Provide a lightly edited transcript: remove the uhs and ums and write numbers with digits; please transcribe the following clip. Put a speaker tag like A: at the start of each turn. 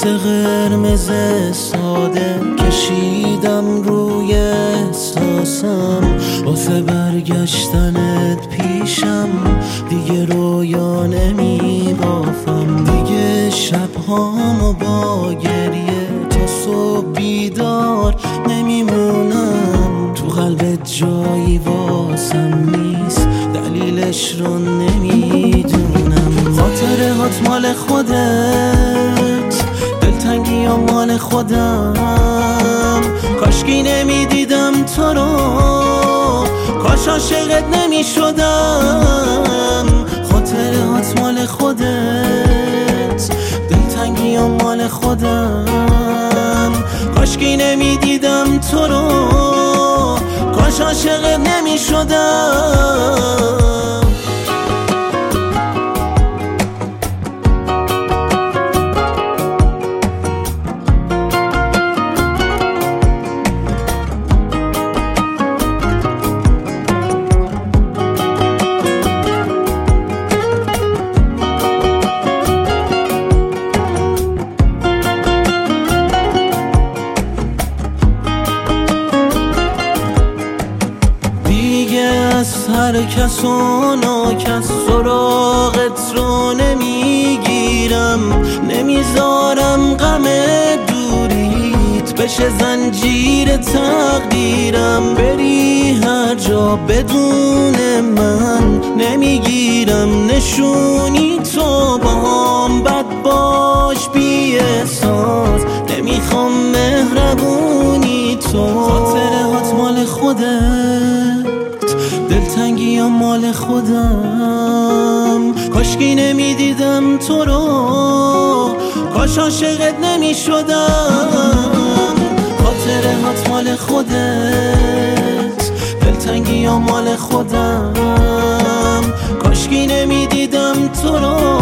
A: عکس قرمز ساده کشیدم روی احساسم واسه برگشتنت پیشم. دیگه رویا نمی بافم، دیگه شبهامو با گریه تا صبح بیدار نمیمونم. تو قلبت جایی واسم نیست، دلیلش رو نمیدونم. خاطره هات مال خودت، دلتنگی ها مال خودم. کاشکی نمیدیدم تو رو، کاش عاشقت نمیشدم. خاطره هات مال خودت، دلتنگی ها مال خودم. کاشکی نمیدیدم تو رو، کاش عاشقت نمیشدم. از هر کس و ناکس سراغت رو نمیگیرم. نمیذارم غم دوریت بشه زنجیر تقدیرم. بری هر جا بدون من نمیگیرم نشونی تو باهام. بد باش بی احساس، نمیخوام مهربونی تو. خاطره هات مال خودت، دلتنگی ها مال خودم. کاشکی نمیدیدم تو رو، کاش عاشقت نمیشدم. خاطره هات مال خودت، دلتنگی ها مال خودم. کاشکی نمیدیدم تو رو،